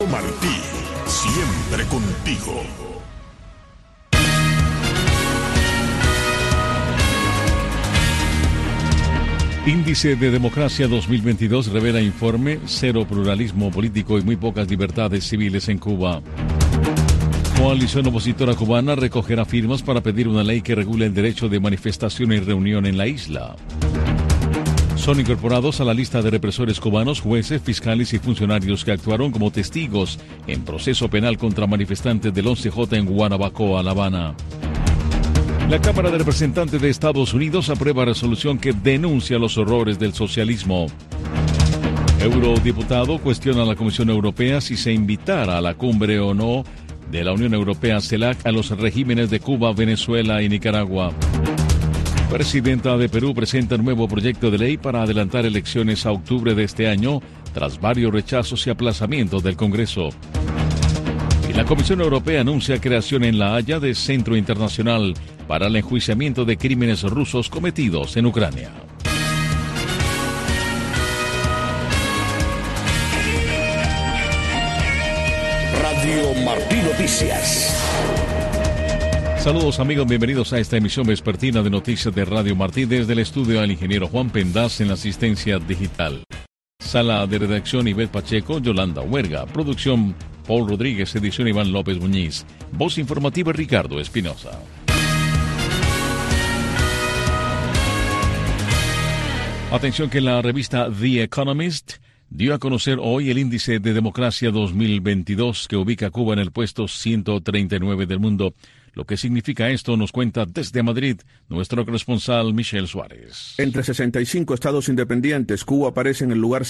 Martí, siempre contigo. Índice de Democracia 2022 revela informe, cero pluralismo político y muy pocas libertades civiles en Cuba. Coalición opositora cubana recogerá firmas para pedir una ley que regule el derecho de manifestación y reunión en la isla. Son incorporados a la lista de represores cubanos, jueces, fiscales y funcionarios que actuaron como testigos en proceso penal contra manifestantes del 11J en Guanabacoa, La Habana. La Cámara de Representantes de Estados Unidos aprueba resolución que denuncia los horrores del socialismo. Eurodiputado cuestiona a la Comisión Europea si se invitara a la cumbre o no de la Unión Europea CELAC a los regímenes de Cuba, Venezuela y Nicaragua. Presidenta de Perú presenta un nuevo proyecto de ley para adelantar elecciones a octubre de este año, tras varios rechazos y aplazamientos del Congreso. Y la Comisión Europea anuncia creación en La Haya de Centro Internacional para el enjuiciamiento de crímenes rusos cometidos en Ucrania. Radio Martí Noticias. Saludos amigos, bienvenidos a esta emisión vespertina de noticias de Radio Martí desde el estudio del ingeniero Juan Pendaz en la asistencia digital. Sala de redacción Ivette Pacheco, Yolanda Huerga, producción Paul Rodríguez, edición Iván López Muñiz, voz informativa Ricardo Espinosa. Atención que la revista The Economist dio a conocer hoy el índice de democracia 2022 que ubica a Cuba en el puesto 139 del mundo. Lo que significa esto nos cuenta desde Madrid nuestro corresponsal Michel Suárez. Entre 65 estados independientes, Cuba aparece en el lugar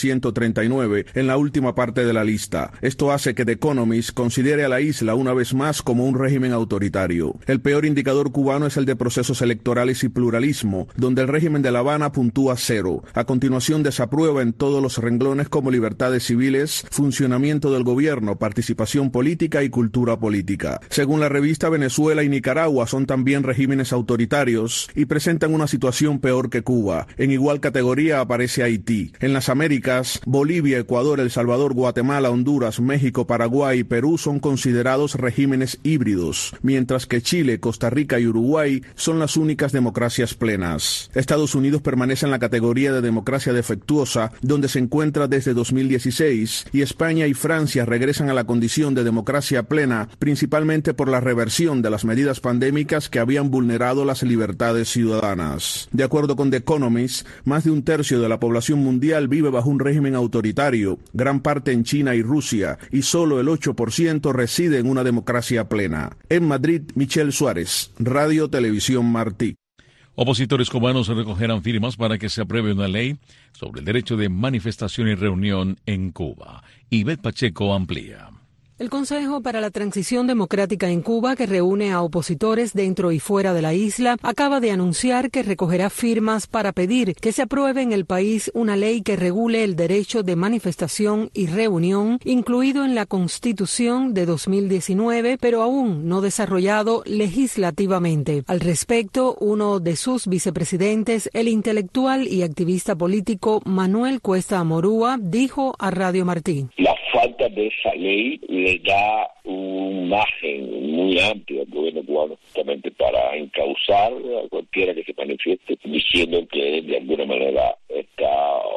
139 en la última parte de la lista. Esto hace que The Economist considere a la isla una vez más como un régimen autoritario. El peor indicador cubano es el de procesos electorales y pluralismo, donde el régimen de La Habana puntúa 0. A continuación desaprueba en todos los renglones como libertades civiles, funcionamiento del gobierno, participación política y cultura política. Según la revista, Venezuela y Nicaragua son también regímenes autoritarios y presentan una situación peor que Cuba. En igual categoría aparece Haití. En las Américas, Bolivia, Ecuador, El Salvador, Guatemala, Honduras, México, Paraguay y Perú son considerados regímenes híbridos, mientras que Chile, Costa Rica y Uruguay son las únicas democracias plenas. Estados Unidos permanece en la categoría de democracia defectuosa, donde se encuentra desde 2016, y España y Francia regresan a la condición de democracia plena, principalmente por la reversión de las medidas pandémicas que habían vulnerado las libertades ciudadanas. De acuerdo con The Economist, más de un tercio de la población mundial vive bajo un régimen autoritario, gran parte en China y Rusia, y solo el 8% reside en una democracia plena. En Madrid, Michel Suárez, Radio Televisión Martí. Opositores cubanos recogerán firmas para que se apruebe una ley sobre el derecho de manifestación y reunión en Cuba. Ivette Pacheco amplía. El Consejo para la Transición Democrática en Cuba, que reúne a opositores dentro y fuera de la isla, acaba de anunciar que recogerá firmas para pedir que se apruebe en el país una ley que regule el derecho de manifestación y reunión, incluido en la Constitución de 2019, pero aún no desarrollado legislativamente. Al respecto, uno de sus vicepresidentes, el intelectual y activista político Manuel Cuesta Amorúa, dijo a Radio Martí: La falta de esa ley le da un margen muy amplio al gobierno cubano justamente para encauzar a cualquiera que se manifieste diciendo que de alguna manera está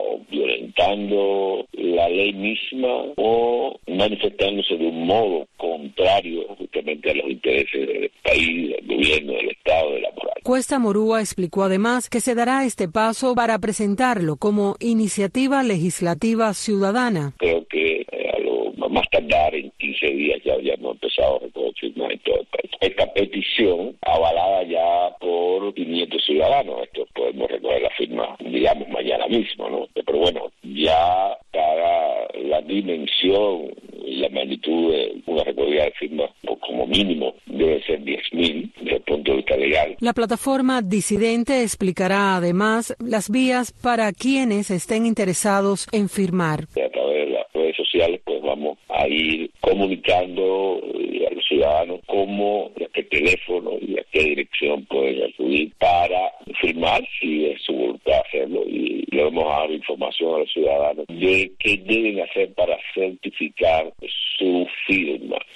violentando la ley misma o manifestándose de un modo contrario justamente a los intereses del país, del gobierno, del Estado, de la moral. Cuesta Morúa explicó además que se dará este paso para presentarlo como iniciativa legislativa ciudadana. Creo que más tardar en 15 días ya hemos empezado a recoger firmas en todo el país. Esta petición avalada ya por 500 ciudadanos. Esto podemos recoger la firma, digamos, mañana mismo, ¿no? Pero bueno, ya para la dimensión y la magnitud de una recogida de firmas, pues como mínimo debe ser 10.000 desde el punto de vista legal. La plataforma disidente explicará además las vías para quienes estén interesados en firmar. A través de las redes sociales pues vamos a ir comunicando a los ciudadanos cómo, a qué teléfono y a qué dirección pueden acudir para firmar, si es su voluntad hacerlo, y le vamos a dar información a los ciudadanos de qué deben hacer para certificar su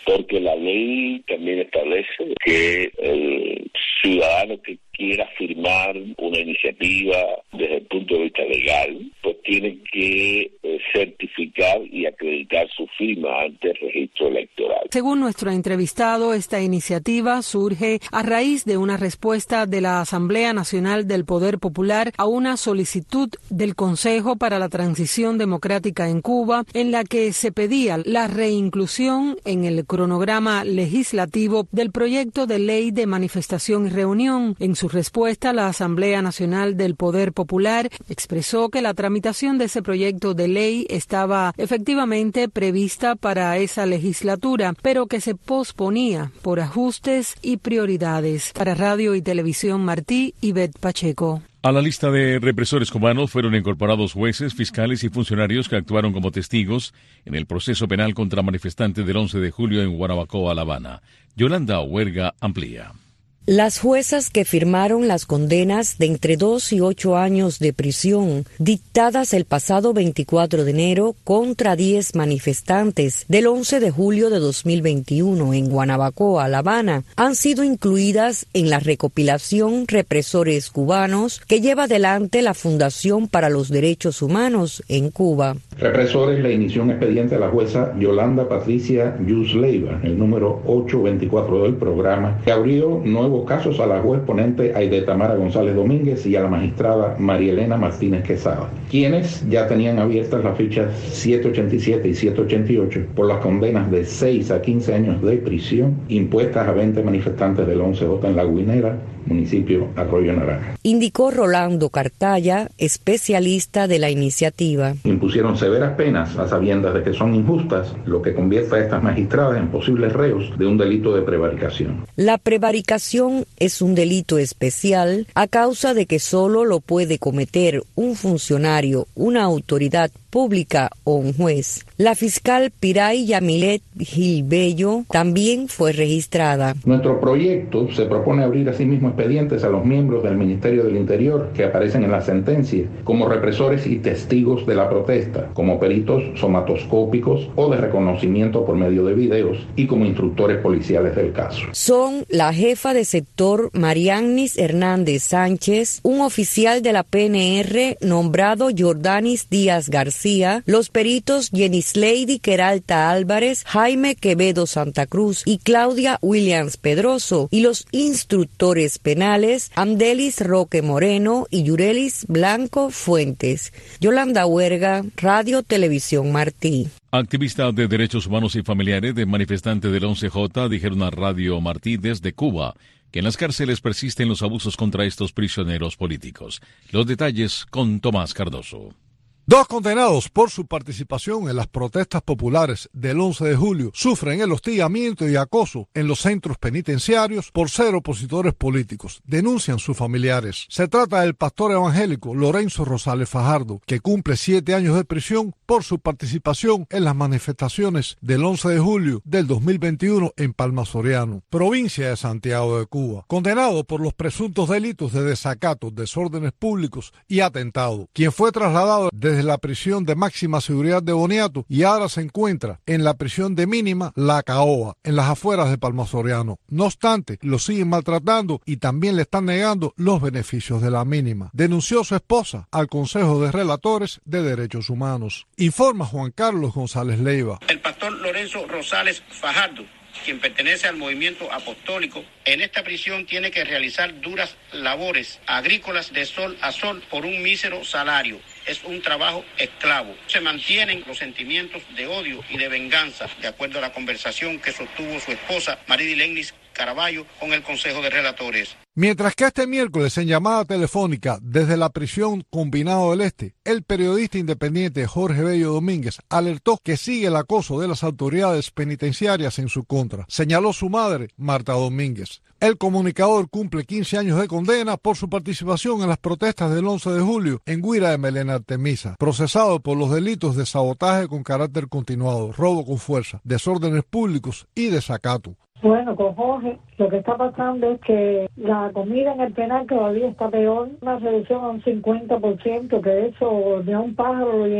porque la ley también establece que el ciudadano que quiera firmar una iniciativa desde el punto de vista legal, pues tiene que certificar y acreditar su firma ante el registro electoral. Según nuestro entrevistado, esta iniciativa surge a raíz de una respuesta de la Asamblea Nacional del Poder Popular a una solicitud del Consejo para la Transición Democrática en Cuba, en la que se pedía la reinclusión en el cronograma legislativo del proyecto de ley de manifestación y reunión. En su respuesta, la Asamblea Nacional del Poder Popular expresó que la tramitación de ese proyecto de ley estaba efectivamente prevista para esa legislatura, pero que se posponía por ajustes y prioridades. Para Radio y Televisión Martí, Ivette Pacheco. A la lista de represores cubanos fueron incorporados jueces, fiscales y funcionarios que actuaron como testigos en el proceso penal contra manifestantes del 11 de julio en Guanabacoa, La Habana. Yolanda Huerga amplía. Las juezas que firmaron las condenas de entre 2 y 8 años de prisión dictadas el pasado 24 de enero contra 10 manifestantes del 11 de julio de 2021 en Guanabacoa, La Habana, han sido incluidas en la recopilación Represores Cubanos que lleva adelante la Fundación para los Derechos Humanos en Cuba. Represores le inició un expediente a la jueza Yolanda Patricia Yus Leiva, el número 824 del programa, que abrió nuevos casos a la juez ponente Aide Tamara González Domínguez y a la magistrada María Elena Martínez Quesada, quienes ya tenían abiertas las fichas 787 y 788 por las condenas de 6 a 15 años de prisión impuestas a 20 manifestantes del 11J en La Guinera, municipio Arroyo Naranja. Indicó Rolando Cartaya, especialista de la iniciativa. Impusieron severas penas a sabiendas de que son injustas, lo que convierte a estas magistradas en posibles reos de un delito de prevaricación. La prevaricación es un delito especial a causa de que solo lo puede cometer un funcionario, una autoridad pública o un juez. La fiscal Piray Yamilet Gilbello también fue registrada. Nuestro proyecto se propone abrir asimismo expedientes a los miembros del Ministerio del Interior que aparecen en la sentencia como represores y testigos de la protesta, como peritos somatoscópicos o de reconocimiento por medio de videos y como instructores policiales del caso. Son la jefa de sector Mariannis Hernández Sánchez, un oficial de la PNR nombrado Jordanis Díaz García, los peritos Yenisleidy Queralta Álvarez, Jaime Quevedo Santa Cruz y Claudia Williams Pedroso, y los instructores penales Amdelis Roque Moreno y Yurelis Blanco Fuentes. Yolanda Huerga, Radio Televisión Martí. Activistas de derechos humanos y familiares de manifestantes del 11J dijeron a Radio Martí desde Cuba que en las cárceles persisten los abusos contra estos prisioneros políticos. Los detalles con Tomás Cardoso. 2 condenados por su participación en las protestas populares del 11 de julio sufren el hostigamiento y acoso en los centros penitenciarios por ser opositores políticos, denuncian sus familiares. Se trata del pastor evangélico Lorenzo Rosales Fajardo, que cumple 7 años de prisión por su participación en las manifestaciones del 11 de julio del 2021 en Palma Soriano, provincia de Santiago de Cuba, condenado por los presuntos delitos de desacato, desórdenes públicos y atentado, quien fue trasladado desde la prisión de máxima seguridad de Boniato y ahora se encuentra en la prisión de mínima La Caoba, en las afueras de Palma Soriano. No obstante, lo siguen maltratando y también le están negando los beneficios de la mínima. Denunció su esposa al Consejo de Relatores de Derechos Humanos. Informa Juan Carlos González Leiva. El pastor Lorenzo Rosales Fajardo, quien pertenece al movimiento apostólico, en esta prisión tiene que realizar duras labores agrícolas de sol a sol por un mísero salario. Es un trabajo esclavo. Se mantienen los sentimientos de odio y de venganza, de acuerdo a la conversación que sostuvo su esposa, Maridilenis Caraballo, con el Consejo de Relatores. Mientras que este miércoles en llamada telefónica desde la prisión Combinado del Este, el periodista independiente Jorge Bello Domínguez alertó que sigue el acoso de las autoridades penitenciarias en su contra. Señaló su madre, Marta Domínguez. El comunicador cumple 15 años de condena por su participación en las protestas del 11 de julio en Guira de Melena Artemisa, procesado por los delitos de sabotaje con carácter continuado, robo con fuerza, desórdenes públicos y desacato. Bueno, con Jorge, lo que está pasando es que la comida en el penal todavía está peor, una reducción a un 50%, que eso de un pájaro lo llena.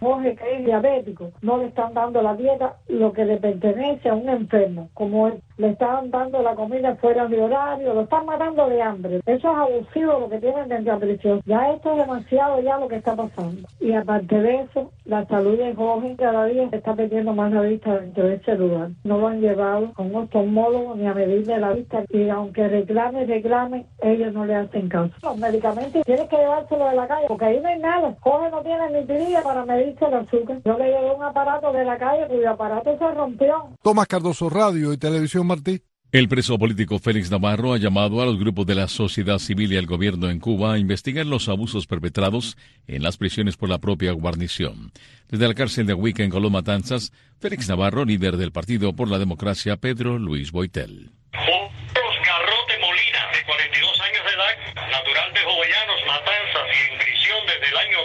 Jorge, que es diabético, no le están dando la dieta lo que le pertenece a un enfermo, como él. Le están dando la comida fuera de horario, lo están matando de hambre. Eso es abusivo lo que tienen dentro de la prisión. Ya esto es demasiado ya lo que está pasando. Y aparte de eso, la salud de Jorge cada día se está perdiendo más la vista dentro de ese lugar. No lo han llevado a un oftalmólogo ni a medirle la vista. Y aunque reclame, ellos no le hacen caso. Los medicamentos tienes que llevárselo de la calle, porque ahí no hay nada. Jorge no tiene ni tirilla para medirse el azúcar. Yo le llevé un aparato de la calle cuyo aparato se rompió. Tomás Cardoso, Radio y Televisión Martí. El preso político Félix Navarro ha llamado a los grupos de la sociedad civil y al gobierno en Cuba a investigar los abusos perpetrados en las prisiones por la propia guarnición. Desde la cárcel de Huica, en Colón, Matanzas, Félix Navarro, líder del Partido por la Democracia, Pedro Luis Boitel. Garrote Molina, de 42 años de edad, natural de Jovellanos, Matanzas, y en prisión desde el año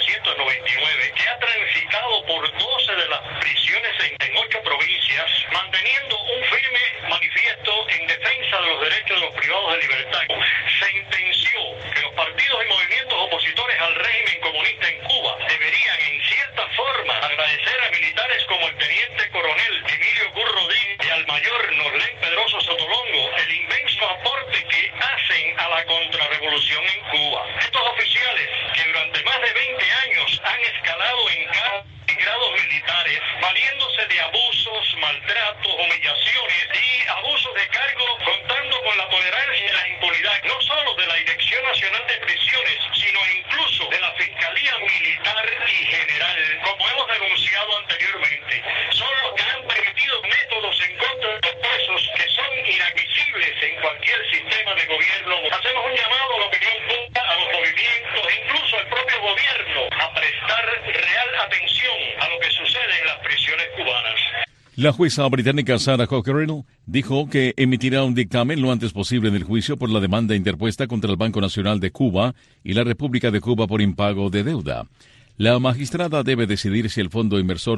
1999, que ha transitado por 12 de las prisiones en 8 provincias, manteniendo un firme manifiesto en defensa de los derechos de los privados de libertad. Sentenció que los partidos y movimientos opositores al régimen comunista en Cuba deberían, en cierta forma, agradecer a militares como el teniente coronel Emilio Curro Rodríguez y al mayor Norlén Pedroso Sotolongo el inmenso aporte que hacen a la contrarrevolución en Cuba. Estos oficiales, que durante más de 20 años han escalado en grados militares, valiéndose de abusos, maltratos, humillaciones y abusos de cargo, contando con la tolerancia y la impunidad, no solo de la Dirección Nacional de Prisiones, sino incluso de la Fiscalía Militar y General, como hemos denunciado anteriormente. Son los que han permitido métodos en contra de los presos que son inadmisibles en cualquier sistema de gobierno. Hacemos un llamado a la opinión pública, a los movimientos e incluso al propio gobierno a prestar real atención a lo que sucede en las prisiones cubanas. La jueza británica Sarah Cockerell dijo que emitirá un dictamen lo antes posible en el juicio por la demanda interpuesta contra el Banco Nacional de Cuba y la República de Cuba por impago de deuda. La magistrada debe decidir si el fondo inversor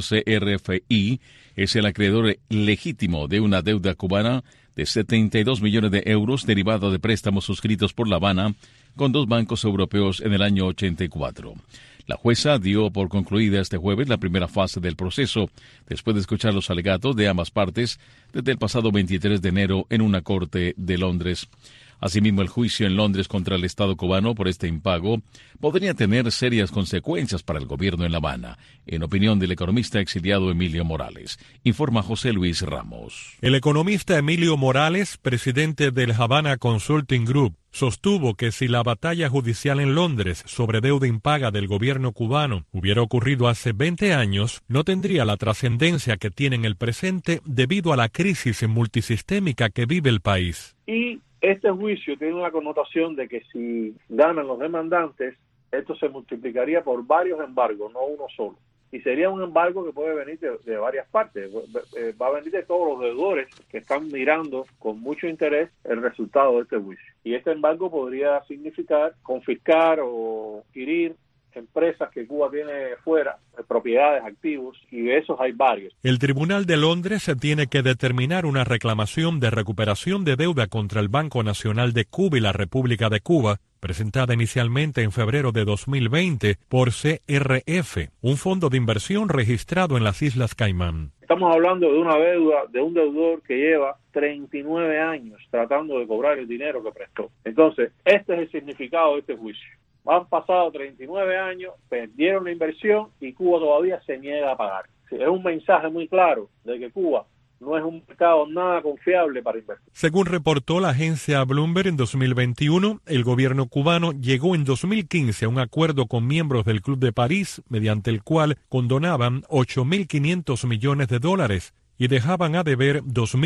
CRFI es el acreedor legítimo de una deuda cubana de 72 millones de euros derivada de préstamos suscritos por La Habana con 2 bancos europeos en el año 84. La jueza dio por concluida este jueves la primera fase del proceso, después de escuchar los alegatos de ambas partes desde el pasado 23 de enero en una corte de Londres. Asimismo, el juicio en Londres contra el Estado cubano por este impago podría tener serias consecuencias para el gobierno en La Habana, en opinión del economista exiliado Emilio Morales, informa José Luis Ramos. El economista Emilio Morales, presidente del Havana Consulting Group, sostuvo que si la batalla judicial en Londres sobre deuda impaga del gobierno cubano hubiera ocurrido hace 20 años, no tendría la trascendencia que tiene en el presente debido a la crisis multisistémica que vive el país. Y este juicio tiene una connotación de que si ganan los demandantes, esto se multiplicaría por varios embargos, no uno solo. Y sería un embargo que puede venir de varias partes. Va a venir de todos los deudores que están mirando con mucho interés el resultado de este juicio. Y este embargo podría significar confiscar o adquirir empresas que Cuba tiene fuera, propiedades, activos, y de esos hay varios. El Tribunal de Londres se tiene que determinar una reclamación de recuperación de deuda contra el Banco Nacional de Cuba y la República de Cuba, presentada inicialmente en febrero de 2020 por CRF, un fondo de inversión registrado en las Islas Caimán. Estamos hablando de una deuda de un deudor que lleva 39 años tratando de cobrar el dinero que prestó. Entonces, este es el significado de este juicio. Han pasado 39 años, perdieron la inversión y Cuba todavía se niega a pagar. Es un mensaje muy claro de que Cuba no es un mercado nada confiable para invertir. Según reportó la agencia Bloomberg en 2021, el gobierno cubano llegó en 2015 a un acuerdo con miembros del Club de París, mediante el cual condonaban 8.500 millones de dólares y dejaban a deber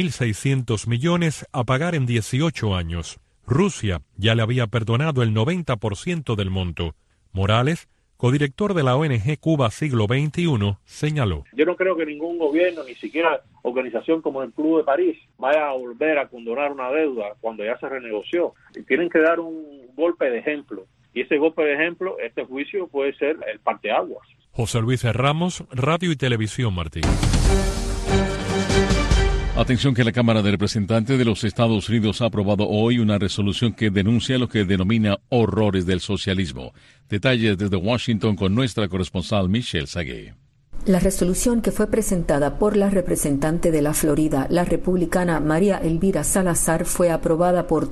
2.600 millones a pagar en 18 años. Rusia ya le había perdonado el 90% del monto. Morales, codirector de la ONG Cuba Siglo XXI, señaló: Yo no creo que ningún gobierno, ni siquiera organización como el Club de París, vaya a volver a condonar una deuda cuando ya se renegoció. Tienen que dar un golpe de ejemplo. Y ese golpe de ejemplo, este juicio puede ser el parteaguas. José Luis Ramos, Radio y Televisión Martí. Atención que la Cámara de Representantes de los Estados Unidos ha aprobado hoy una resolución que denuncia lo que denomina horrores del socialismo. Detalles desde Washington con nuestra corresponsal Michelle Sagué. La resolución, que fue presentada por la representante de la Florida, la republicana María Elvira Salazar, fue aprobada por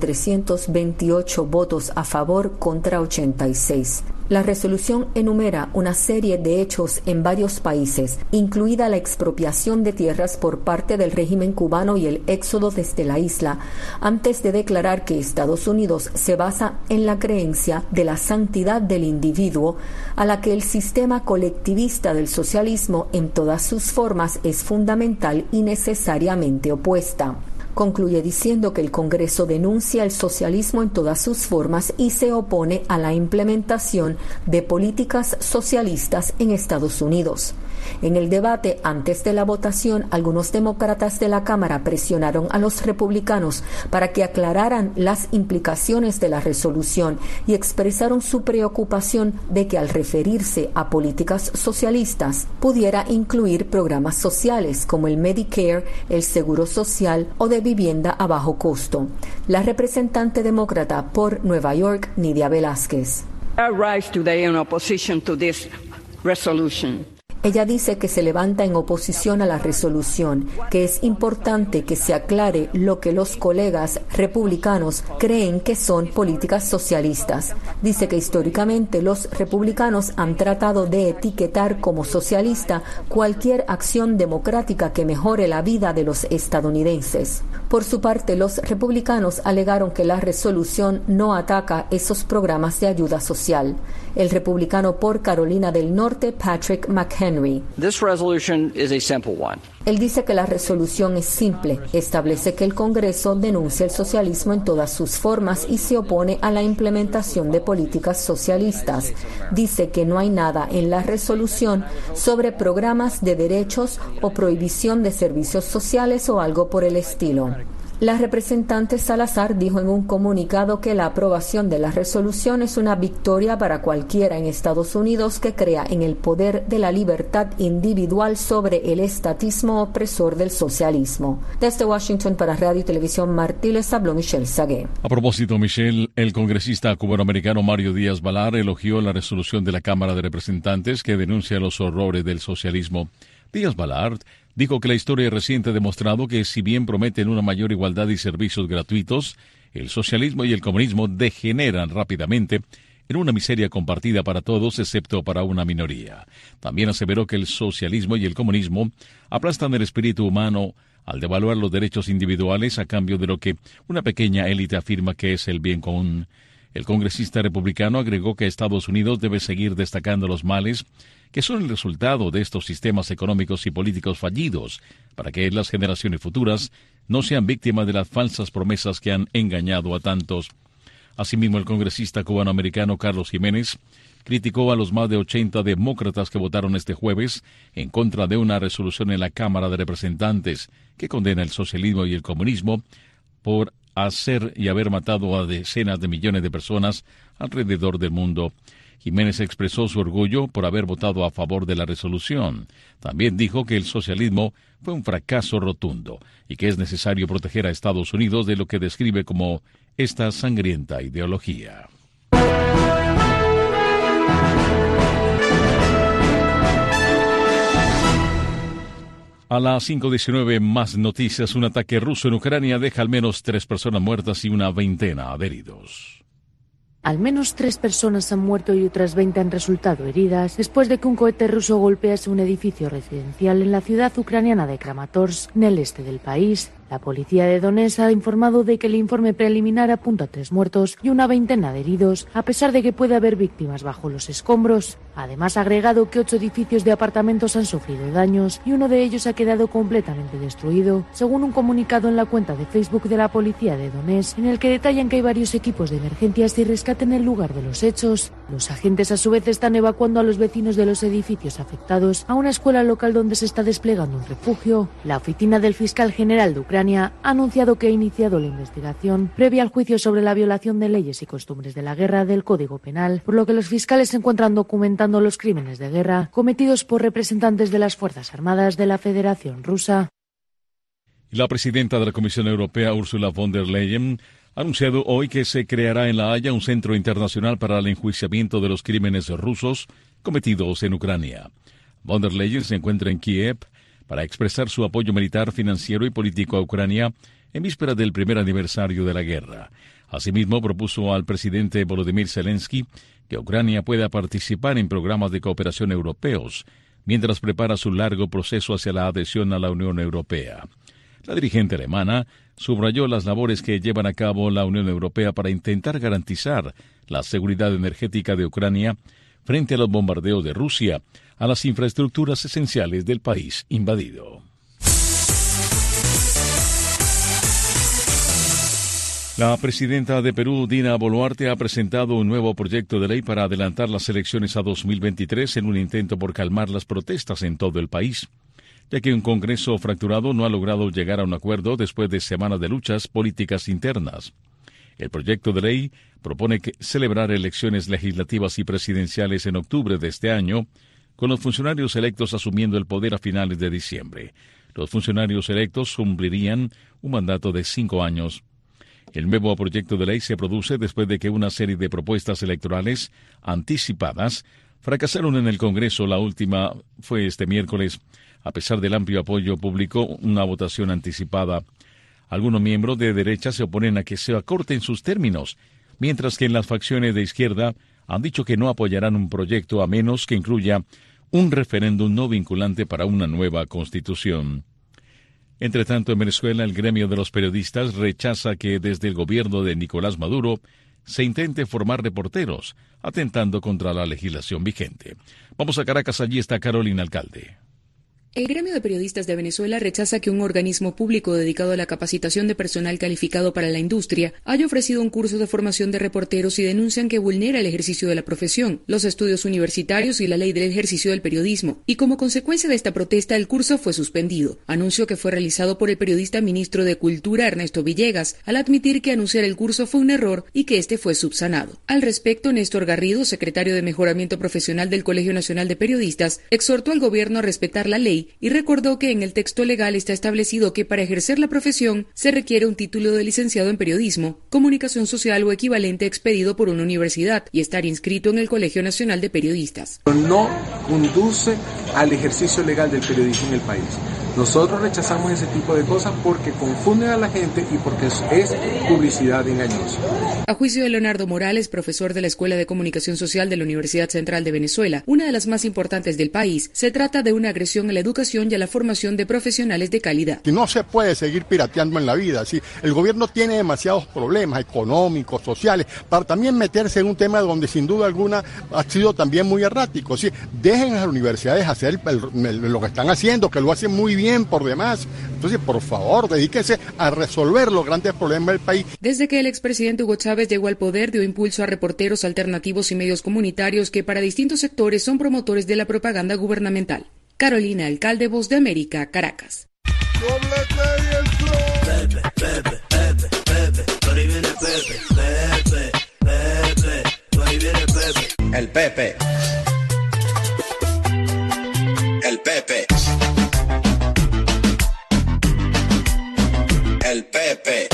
328 votos a favor contra 86. La resolución enumera una serie de hechos en varios países, incluida la expropiación de tierras por parte del régimen cubano y el éxodo desde la isla, antes de declarar que Estados Unidos se basa en la creencia de la santidad del individuo, a la que el sistema colectivista del socialismo en todas sus formas es fundamental y necesariamente opuesta. Concluye diciendo que el Congreso denuncia el socialismo en todas sus formas y se opone a la implementación de políticas socialistas en Estados Unidos. En el debate antes de la votación, algunos demócratas de la Cámara presionaron a los republicanos para que aclararan las implicaciones de la resolución y expresaron su preocupación de que al referirse a políticas socialistas pudiera incluir programas sociales como el Medicare, el Seguro Social o de vivienda a bajo costo. La representante demócrata por Nueva York, Nidia Velázquez. I rise today in opposition to this resolution. Ella dice que se levanta en oposición a la resolución, que es importante que se aclare lo que los colegas republicanos creen que son políticas socialistas. Dice que históricamente los republicanos han tratado de etiquetar como socialista cualquier acción democrática que mejore la vida de los estadounidenses. Por su parte, los republicanos alegaron que la resolución no ataca esos programas de ayuda social. El republicano por Carolina del Norte, Patrick McHenry. This resolution is a simple one. Él dice que la resolución es simple, establece que el Congreso denuncia el socialismo en todas sus formas y se opone a la implementación de políticas socialistas. Dice que no hay nada en la resolución sobre programas de derechos o prohibición de servicios sociales o algo por el estilo. La representante Salazar dijo en un comunicado que la aprobación de la resolución es una victoria para cualquiera en Estados Unidos que crea en el poder de la libertad individual sobre el estatismo opresor del socialismo. Desde Washington para Radio y Televisión Martí les habló Michelle Sagué. A propósito, Michelle, el congresista cubanoamericano Mario Díaz-Balart elogió la resolución de la Cámara de Representantes que denuncia los horrores del socialismo. Díaz-Balart dijo que la historia reciente ha demostrado que si bien prometen una mayor igualdad y servicios gratuitos, el socialismo y el comunismo degeneran rápidamente en una miseria compartida para todos excepto para una minoría. También aseveró que el socialismo y el comunismo aplastan el espíritu humano al devaluar los derechos individuales a cambio de lo que una pequeña élite afirma que es el bien común. El congresista republicano agregó que Estados Unidos debe seguir destacando los males que son el resultado de estos sistemas económicos y políticos fallidos, para que las generaciones futuras no sean víctimas de las falsas promesas que han engañado a tantos. Asimismo, el congresista cubanoamericano Carlos Jiménez criticó a los más de 80 demócratas que votaron este jueves en contra de una resolución en la Cámara de Representantes que condena el socialismo y el comunismo por hacer y haber matado a decenas de millones de personas alrededor del mundo. Jiménez expresó su orgullo por haber votado a favor de la resolución. También dijo que el socialismo fue un fracaso rotundo y que es necesario proteger a Estados Unidos de lo que describe como esta sangrienta ideología. A las 5:19 más noticias. Un ataque ruso en Ucrania deja al menos 3 personas muertas y una veintena de heridos. Al menos 3 personas han muerto y otras 20 han resultado heridas después de que un cohete ruso golpease un edificio residencial en la ciudad ucraniana de Kramatorsk, en el este del país. La policía de Donetsk ha informado de que el informe preliminar apunta a 3 muertos y una veintena de heridos, a pesar de que puede haber víctimas bajo los escombros. Además, ha agregado que 8 edificios de apartamentos han sufrido daños y uno de ellos ha quedado completamente destruido, según un comunicado en la cuenta de Facebook de la policía de Donetsk, en el que detallan que hay varios equipos de emergencias y rescate en el lugar de los hechos. Los agentes, a su vez, están evacuando a los vecinos de los edificios afectados a una escuela local donde se está desplegando un refugio. La oficina del fiscal general de Ucrania ha anunciado que ha iniciado la investigación previa al juicio sobre la violación de leyes y costumbres de la guerra del Código Penal, por lo que los fiscales se encuentran documentando los crímenes de guerra cometidos por representantes de las Fuerzas Armadas de la Federación Rusa. La presidenta de la Comisión Europea, Ursula von der Leyen, ha anunciado hoy que se creará en La Haya un centro internacional para el enjuiciamiento de los crímenes rusos cometidos en Ucrania. Von der Leyen se encuentra en Kiev para expresar su apoyo militar, financiero y político a Ucrania en víspera del primer aniversario de la guerra. Asimismo, propuso al presidente Volodymyr Zelensky que Ucrania pueda participar en programas de cooperación europeos mientras prepara su largo proceso hacia la adhesión a la Unión Europea. La dirigente alemana subrayó las labores que llevan a cabo la Unión Europea para intentar garantizar la seguridad energética de Ucrania frente a los bombardeos de Rusia a las infraestructuras esenciales del país invadido. La presidenta de Perú, Dina Boluarte, ha presentado un nuevo proyecto de ley para adelantar las elecciones a 2023 en un intento por calmar las protestas en todo el país, ya que un Congreso fracturado no ha logrado llegar a un acuerdo después de semanas de luchas políticas internas. El proyecto de ley propone celebrar elecciones legislativas y presidenciales en octubre de este año, con los funcionarios electos asumiendo el poder a finales de diciembre. Los funcionarios electos cumplirían un mandato de 5 años. El nuevo proyecto de ley se produce después de que una serie de propuestas electorales anticipadas fracasaron en el Congreso. La última fue este miércoles. A pesar del amplio apoyo público, una votación anticipada. Algunos miembros de derecha se oponen a que se acorten sus términos, mientras que en las facciones de izquierda han dicho que no apoyarán un proyecto a menos que incluya un referéndum no vinculante para una nueva constitución. Entre tanto, en Venezuela, el gremio de los periodistas rechaza que desde el gobierno de Nicolás Maduro se intente formar reporteros, atentando contra la legislación vigente. Vamos a Caracas, allí está Carolina Alcalde. El gremio de periodistas de Venezuela rechaza que un organismo público dedicado a la capacitación de personal calificado para la industria haya ofrecido un curso de formación de reporteros y denuncian que vulnera el ejercicio de la profesión, los estudios universitarios y la ley del ejercicio del periodismo. Y como consecuencia de esta protesta, el curso fue suspendido. Anuncio que fue realizado por el periodista ministro de Cultura, Ernesto Villegas, al admitir que anunciar el curso fue un error y que este fue subsanado. Al respecto, Néstor Garrido, secretario de Mejoramiento Profesional del Colegio Nacional de Periodistas, exhortó al gobierno a respetar la ley y recordó que en el texto legal está establecido que para ejercer la profesión se requiere un título de licenciado en periodismo, comunicación social o equivalente expedido por una universidad y estar inscrito en el Colegio Nacional de Periodistas. No conduce al ejercicio legal del periodismo en el país. Nosotros rechazamos ese tipo de cosas porque confunden a la gente y porque es publicidad engañosa. A juicio de Leonardo Morales, profesor de la Escuela de Comunicación Social de la Universidad Central de Venezuela, una de las más importantes del país, se trata de una agresión a la educación y a la formación de profesionales de calidad. Que no se puede seguir pirateando en la vida. ¿Sí? El gobierno tiene demasiados problemas económicos, sociales, para también meterse en un tema donde sin duda alguna ha sido también muy errático. ¿Sí? Dejen a las universidades hacer lo que están haciendo, que lo hacen muy bien por demás. Entonces, por favor, dedíquense a resolver los grandes problemas del país. Desde que el expresidente Hugo Chávez llegó al poder, dio impulso a reporteros alternativos y medios comunitarios que para distintos sectores son promotores de la propaganda gubernamental. Carolina Alcalde, Voz de América, Caracas. El Pepe. El Pepe. El Pepe.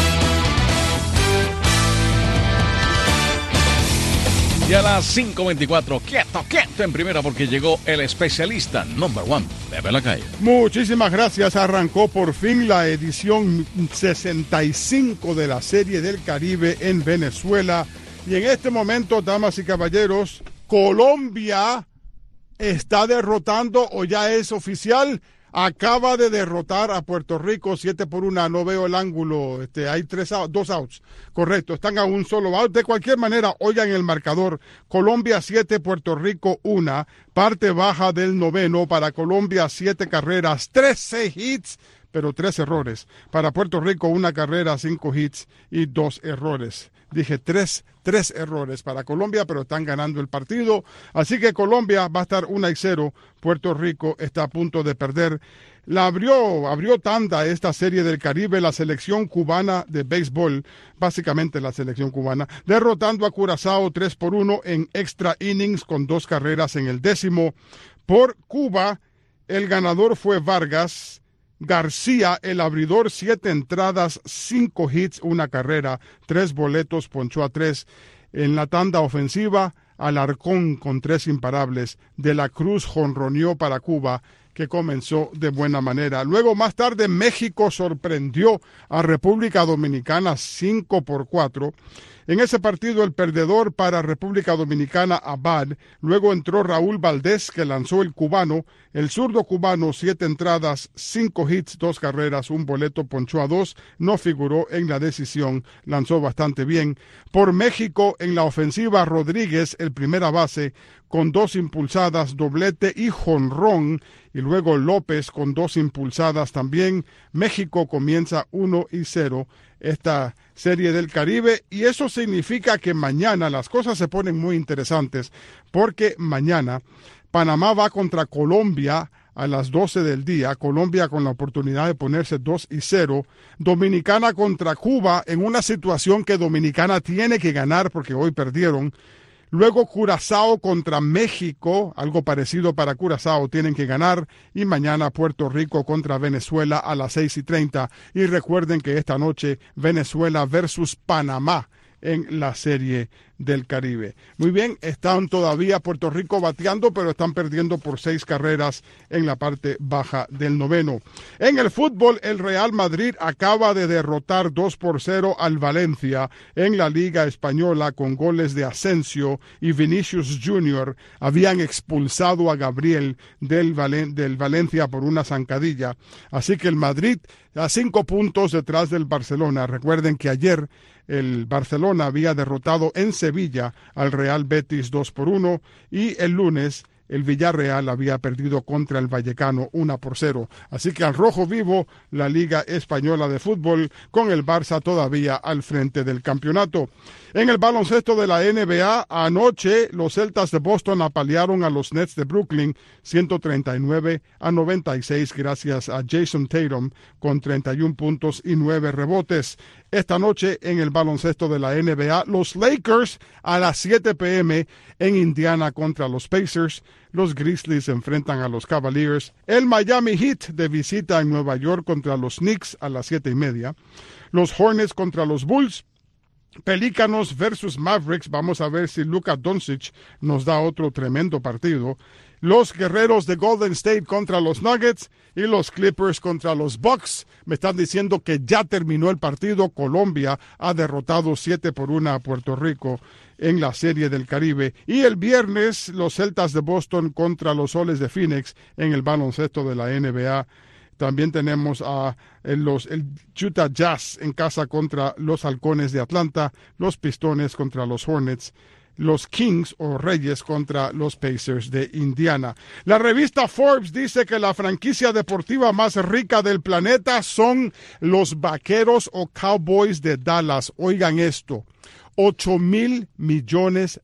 Y a las 5:24, quieto en primera porque llegó el especialista number one, Pepe Lacayo. Muchísimas gracias. Arrancó por fin la edición 65 de la Serie del Caribe en Venezuela. Y en este momento, damas y caballeros, Colombia está derrotando, o ya es oficial, acaba de derrotar a Puerto Rico 7-1, no veo el ángulo, hay 2 outs, correcto, están a un solo out. De cualquier manera, oigan el marcador, Colombia 7, Puerto Rico 1, parte baja del noveno, para Colombia 7 carreras, 13 hits, pero 3 errores, para Puerto Rico 1 carrera, 5 hits y 2 errores. Dije 3 errores para Colombia, pero están ganando el partido. Así que Colombia va a estar 1-0. Puerto Rico está a punto de perder. Abrió tanda esta Serie del Caribe la selección cubana de béisbol, básicamente la selección cubana, derrotando a Curazao 3-1 en extra innings con 2 carreras en el 10º. Por Cuba, el ganador fue Vargas, García, el abridor, 7 entradas, 5 hits, 1 carrera, 3 boletos, ponchó a 3. En la tanda ofensiva, Alarcón con 3 imparables. De la Cruz jonroneó para Cuba, que comenzó de buena manera. Luego, más tarde, México sorprendió a República Dominicana 5-4. En ese partido, el perdedor para República Dominicana, Abad. Luego entró Raúl Valdés, que lanzó el cubano. El zurdo cubano, 7 entradas, 5 hits, 2 carreras, 1 boleto, ponchó a 2. No figuró en la decisión, lanzó bastante bien. Por México, en la ofensiva, Rodríguez, el primera base, con 2 impulsadas, doblete y jonrón. Y luego López con 2 impulsadas también. México comienza 1-0 esta Serie del Caribe, y eso significa que mañana las cosas se ponen muy interesantes, porque mañana Panamá va contra Colombia a las 12 del día, Colombia con la oportunidad de ponerse 2-0, Dominicana contra Cuba en una situación que Dominicana tiene que ganar porque hoy perdieron. Luego Curazao contra México, algo parecido para Curazao, tienen que ganar. Y mañana Puerto Rico contra Venezuela a las 6:30. Y recuerden que esta noche Venezuela versus Panamá en la Serie del Caribe. Muy bien, están todavía Puerto Rico bateando, pero están perdiendo por 6 carreras en la parte baja del noveno. En el fútbol, el Real Madrid acaba de derrotar 2-0 al Valencia en la Liga Española con goles de Asensio y Vinicius Jr. Habían expulsado a Gabriel del Valencia por una zancadilla. Así que el Madrid a 5 puntos detrás del Barcelona. Recuerden que ayer el Barcelona había derrotado en Sevilla al Real Betis 2-1 y el lunes el Villarreal había perdido contra el Vallecano 1-0. Así que al rojo vivo la Liga Española de Fútbol, con el Barça todavía al frente del campeonato. En el baloncesto de la NBA, anoche los Celtas de Boston apalearon a los Nets de Brooklyn 139-96 gracias a Jason Tatum con 31 puntos y 9 rebotes. Esta noche en el baloncesto de la NBA, los Lakers a las 7 p.m. en Indiana contra los Pacers. Los Grizzlies enfrentan a los Cavaliers. El Miami Heat de visita en Nueva York contra los Knicks a las 7:30. Los Hornets contra los Bulls. Pelícanos versus Mavericks. Vamos a ver si Luka Doncic nos da otro tremendo partido. Los Guerreros de Golden State contra los Nuggets y los Clippers contra los Bucks. Me están diciendo que ya terminó el partido. Colombia ha derrotado 7-1 a Puerto Rico en la Serie del Caribe. Y el viernes, los Celtas de Boston contra los Soles de Phoenix en el baloncesto de la NBA. También tenemos a el Utah Jazz en casa contra los Halcones de Atlanta, los Pistones contra los Hornets, los Kings o Reyes contra los Pacers de Indiana. La revista Forbes dice que la franquicia deportiva más rica del planeta son los Vaqueros o Cowboys de Dallas. Oigan esto, $8,000 millones.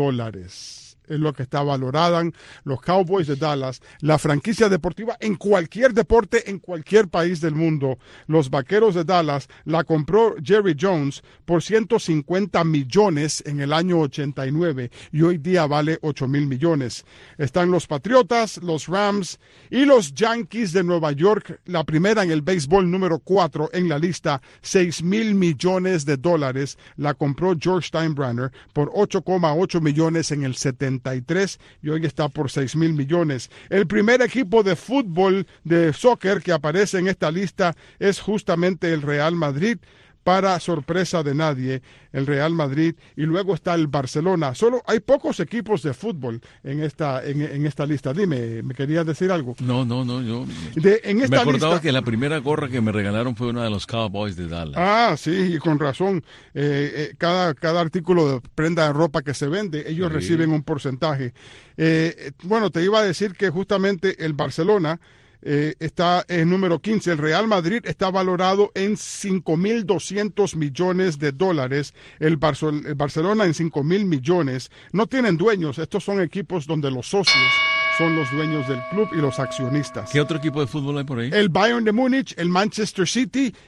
Es lo que está valorada los Cowboys de Dallas, la franquicia deportiva en cualquier deporte, en cualquier país del mundo. Los Vaqueros de Dallas la compró Jerry Jones por $150 millones en el año 89 y hoy día vale $8,000 millones. Están los Patriotas, los Rams y los Yankees de Nueva York, la primera en el béisbol, número 4 en la lista, $6,000 millones. La compró George Steinbrenner por $8,8 millones en el 73 y hoy está por $6,000 millones. El primer equipo de fútbol, de soccer que aparece en esta lista es justamente el Real Madrid, para sorpresa de nadie, el Real Madrid, y luego está el Barcelona. Solo hay pocos equipos de fútbol en esta lista. Dime, ¿me querías decir algo? No, yo me acordaba que la primera gorra que me regalaron fue una de los Cowboys de Dallas. Ah, sí, y con razón. Cada artículo de prenda de ropa que se vende, ellos reciben un porcentaje. Bueno, te iba a decir que justamente el Barcelona está en número 15. El Real Madrid está valorado en $5,200 millones. El Barcelona en $5,000 millones. No tienen dueños. Estos son equipos donde los socios son los dueños del club y los accionistas. ¿Qué otro equipo de fútbol hay por ahí? El Bayern de Múnich, el Manchester City